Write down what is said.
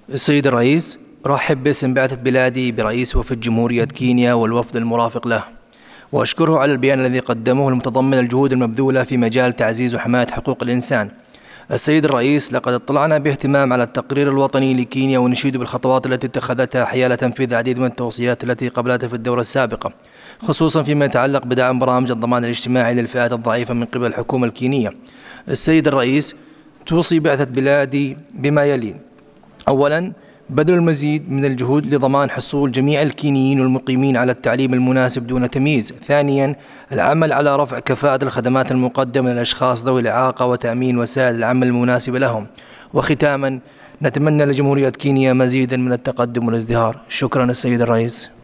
السيد الرئيس، أرحب باسم بعثة بلادي برئيس وفد جمهورية كينيا والوفد المرافق له، وأشكره على البيان الذي قدمه المتضمن الجهود المبذولة في مجال تعزيز وحماية حقوق الإنسان. السيد الرئيس، لقد اطلعنا باهتمام على التقرير الوطني لكينيا، ونشيد بالخطوات التي اتخذتها حيال تنفيذ العديد من التوصيات التي قبلتها في الدورة السابقة، خصوصا فيما يتعلق بدعم برامج الضمان الاجتماعي للفئات الضعيفة من قبل الحكومة الكينية. السيد الرئيس، توصي بعثة بلادي بما يلي: أولا، بذل المزيد من الجهود لضمان حصول جميع الكينيين والمقيمين على التعليم المناسب دون تمييز. ثانيا، العمل على رفع كفاءة الخدمات المقدمة للأشخاص ذوي الإعاقة وتأمين وسائل العمل المناسبة لهم. وختاما، نتمنى لجمهورية كينيا مزيدا من التقدم والازدهار. شكرا السيد الرئيس.